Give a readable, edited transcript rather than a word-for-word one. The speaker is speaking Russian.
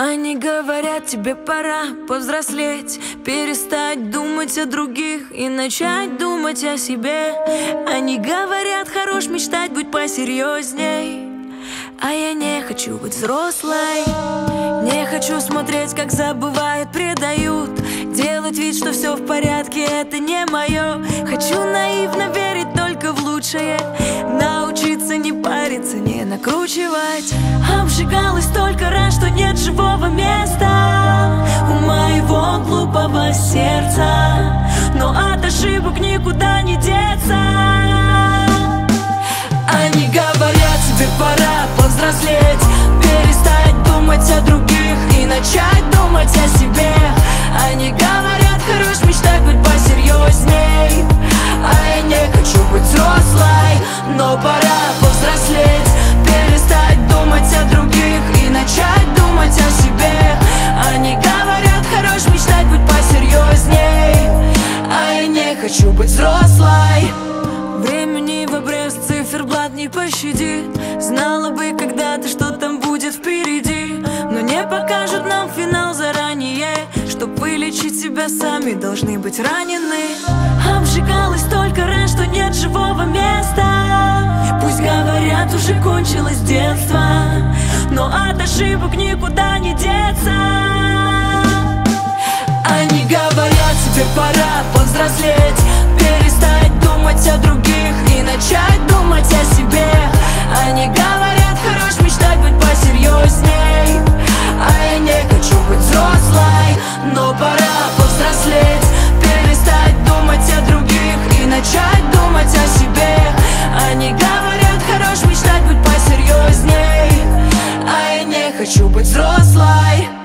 Они говорят, тебе пора повзрослеть, перестать думать о других и начать думать о себе. Они говорят, хорош мечтать, будь посерьезней. А я не хочу быть взрослой. Не хочу смотреть, как забывают, предают, делать вид, что все в порядке, это не мое. Хочу наивно верить только в лучшее, научиться не париться, не накручивать. Обжигалась столько раз, что нет живого места у моего глупого сердца, но от ошибок никуда не деться. Они говорят, тебе пора повзрослеть, перестать думать о других и начать думать о себе. Они говорят, хорош мечтать, быть посерьезней. А я не хочу быть взрослой, но пора повзрослеть, перестать думать о других и начать думать о себе. Они говорят, хорош мечтать, быть посерьезней. А я не хочу быть взрослой. Времени в обрез, циферблат не пощадит. Знала бы когда-то, что там будет впереди, но не покажут нам финал заранее. Чтоб вылечить себя, сами должны быть ранены. Обжигалась столько раз, что нет живого места. Пусть говорят, уже кончилось детство, но от ошибок никуда не деться. Они говорят, тебе пора повзрослеть, перестать думать о других и начать думать о себе. Они говорят, хорош мечтать, быть посерьезней. А я не хочу быть взрослой, но пора повзрослеть, перестать думать о других и начать думать о себе. Они говорят, хорош мечтать, быть посерьезней. А я не хочу быть взрослой.